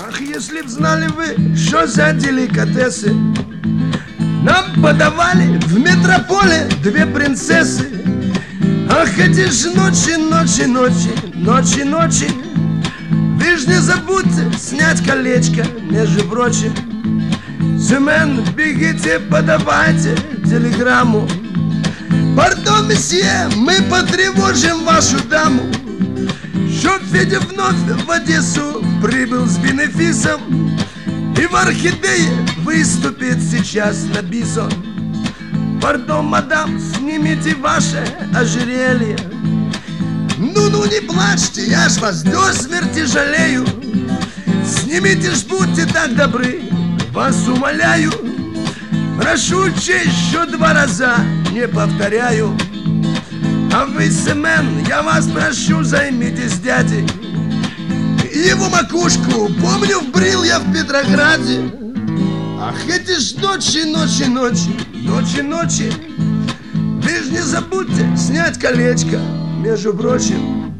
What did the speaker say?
Ах, если б знали вы, что за деликатесы нам подавали в метрополе две принцессы. Ах, эти ж ночи, ночи, ночи, ночи, ночи. Вы ж не забудьте снять колечко, между прочим. Семен, бегите, подавайте телеграмму. Пардон, месье, мы потревожим вашу даму. Чтоб Федя вновь в Одессу прибыл с бенефисом и в Орхидее выступит сейчас на бison. Пардон, мадам, снимите ваше ожерелье. Ну, не плачьте, я ж вас до смерти жалею. Снимите ж, будьте так добры, вас умоляю. Прошу честь, еще 2 раза не повторяю. А вы, Семен, я вас прошу, займитесь дядей. Его макушку, помню, вбрил я в Петрограде. Ах, эти ж ночи, ночи, ночи, ночи, ночи. Вы ж не забудьте снять колечко, между прочим.